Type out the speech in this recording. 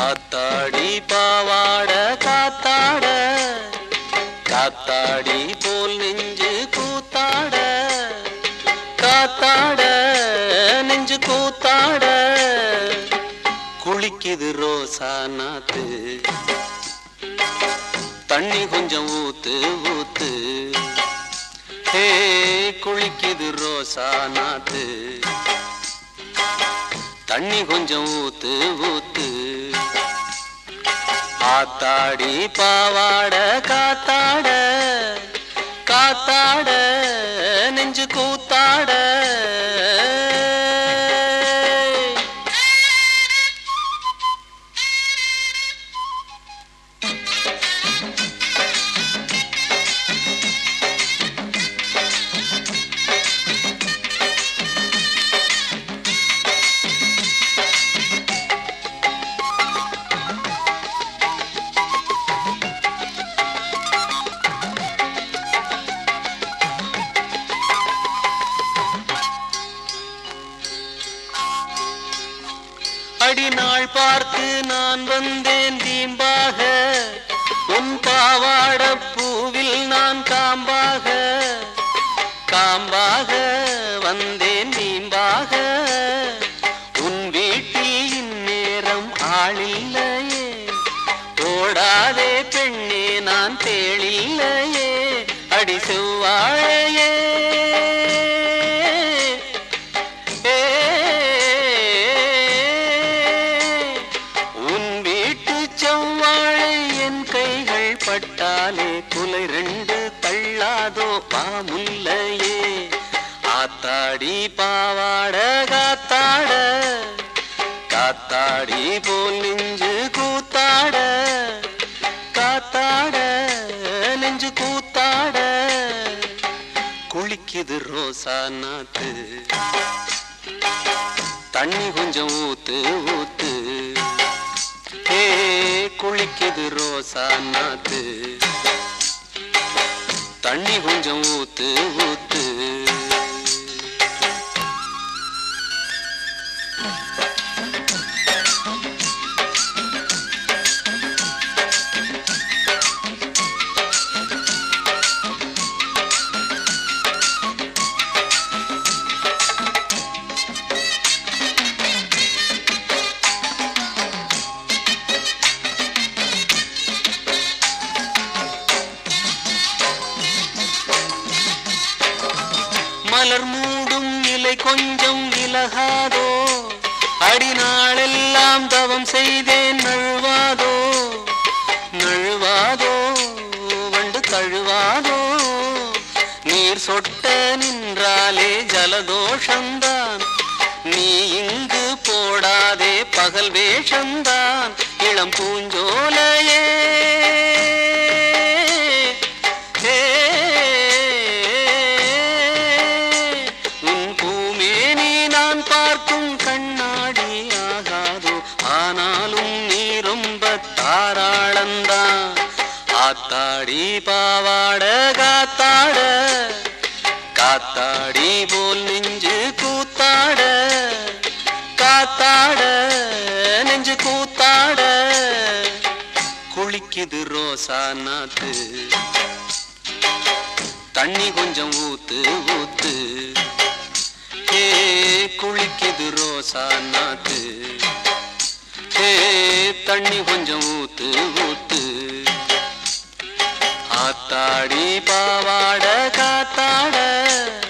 ஆத்தாடி பாவாட காத்தாட காத்தாடி போல் நெஞ்சு கூத்தாட காத்தாட நெஞ்சு கூத்தாட குளிக்குது ரோசா நாத்து தண்ணி கொஞ்சம் ஊத்து ஊத்து ஹே குளிக்குது ரோசா நாத்து தண்ணி கொஞ்சம் ஊத்து ஊத்து ஆத்தாடி பாவாட காத்தாட காத்தாட நெஞ்சு கூத்தாட அடிநாள் பார்த்து நான் வந்தேன் தீம்பாக உன் பாவாட பூவில் நான் காம்பாக காம்பாக வந்தேன் தீம்பாக உன் வீட்டில் இந்நேரம் ஆளில்லையே ஓடாதே பெண்ணே நான் தேளில்லையே அடி செவ்வாழையே பட்டாலே குலை ரெண்டு தள்ளாதோ பாமுல்லையே ஆத்தாடி பாவாட காத்தாட காத்தாடி போல் நெஞ்சு கூத்தாட காத்தாட நெஞ்சு கூத்தாட குளிக்குது ரோசா நாத்து தண்ணி கொஞ்சம் ஊத்து ஊத்து குளிக்குது ரோசா நாத்து தண்ணி கொஞ்சம் ஊத்து ஊத்து மலர் மூடும் நிலை கொஞ்சம் விலகாதோ அடிநாளெல்லாம் தவம் செய்தேன் நழுவாதோ நழுவாதோ வண்டு தழுவாதோ நீர் சொட்ட நின்றாலே ஜலதோஷந்தான் நீ இங்கு போடாதே பகல் வேஷந்தான் இளம் பூஞ்சோலையே கண்ணாடி ஆகாதோ ஆனாலும் நீ ரொம்ப தாராளந்தான் ஆத்தாடி பாவாட காத்தாட காத்தாடி போல் நெஞ்சு கூத்தாட காத்தாட நெஞ்சு கூத்தாட குளிக்குது ரோசா நாத்து தண்ணி கொஞ்சம் ஊத்து ஊத்து குளிக்குது ரோசா நாத்து தண்ணி கொஞ்சம் ஊத்து ஊத்து ஆத்தாடி பாவாட காத்தாட